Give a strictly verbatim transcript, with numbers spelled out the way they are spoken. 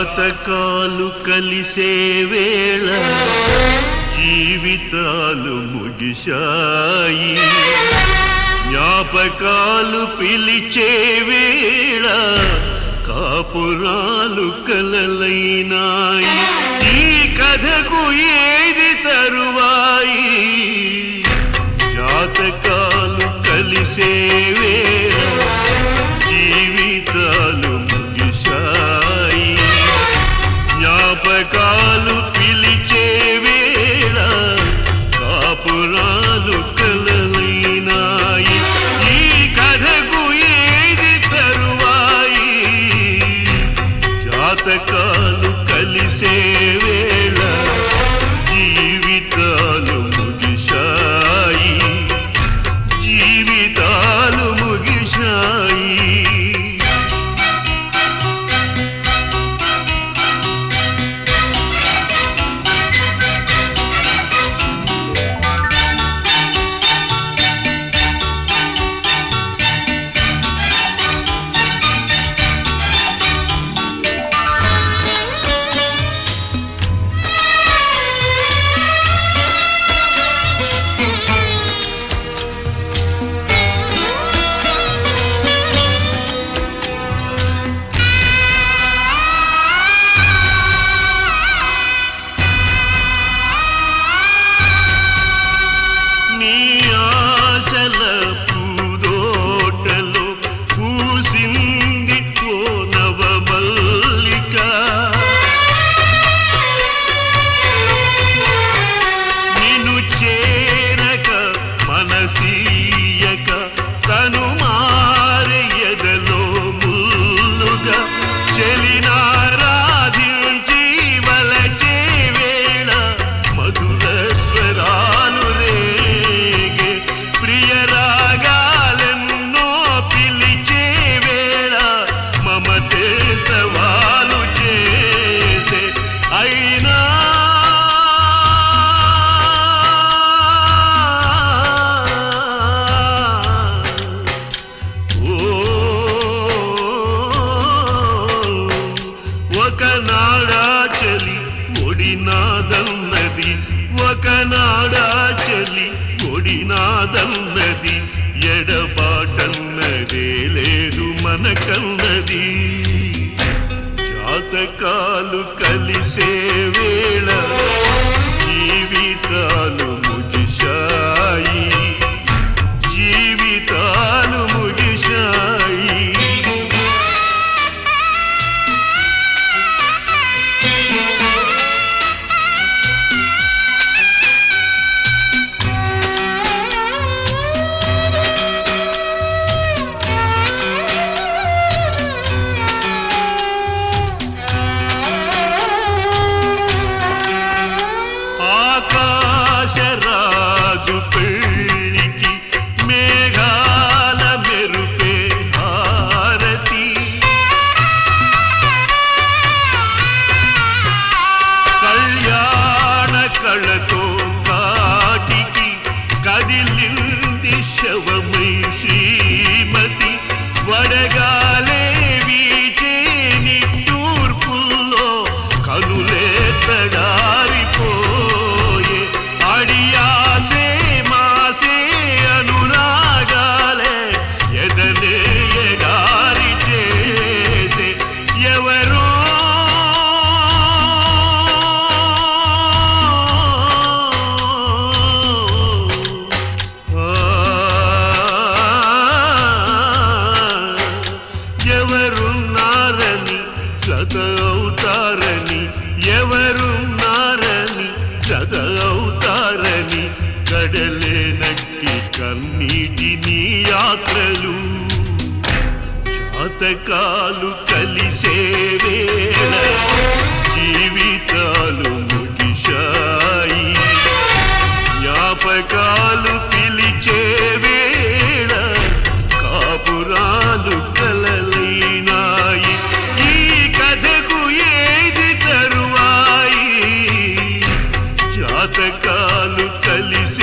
జాతకాలు కలిసే వేళ జీవితాలు ముగిశాయి, జ్ఞాపకాలు పిలిచే వేళ కాపురాలు కలలైనాయి. ఈ కథకు ఏది తరువాయి? జాతకాలు కలిసే వేళ జీవితాలు ముగిశాయి, జ్ఞాపకాలు పిలిచే వేళ కాపురాలు కలలైనాయి. ఈ కథకు ఏది తరువాయి? జాతకాలు కలిసే వేళ జీవితాలు ముగిశాయి, జీవితాలు ముగిశాయి. ఒడినాదన్నది ఒకనాడాచలి ఒడినాదన్నది ఎడబాటన్నదే లేదు మనకన్నది. జాతకాలు కలిసే వేళ జీవితాలు ముగిశాయి, జీవితాలు ముగిశాయి. ఆకాశరాజు పెళ్ళికి మేఘాల మెరుపే హారతి, కళ్యాణ కళతో కాటికి కదిలింది శవమై శ్రీమతి. వడగాలే వీచే నిట్టూర్పుల్లో కనులే తడారిపోయే, అడియాసే మాసే అనురాగాలే ఎదనే ఎడారి చేసే. ఎవరో ఎవరున్నారని జత అవుతారని, ఎవరున్నారని జత అవుతారని కడలే నట్టి కన్నీటిని యాత్రలు. జాతకాలు కలిసే వేళ జీవితాలు ముగిశాయి, జ్ఞాపకాలు పిలిచే వేళ కాపురాలు కలలైనాయి. ఈ కథకు ఏది తరువాయి? జాతకాలు కలిసి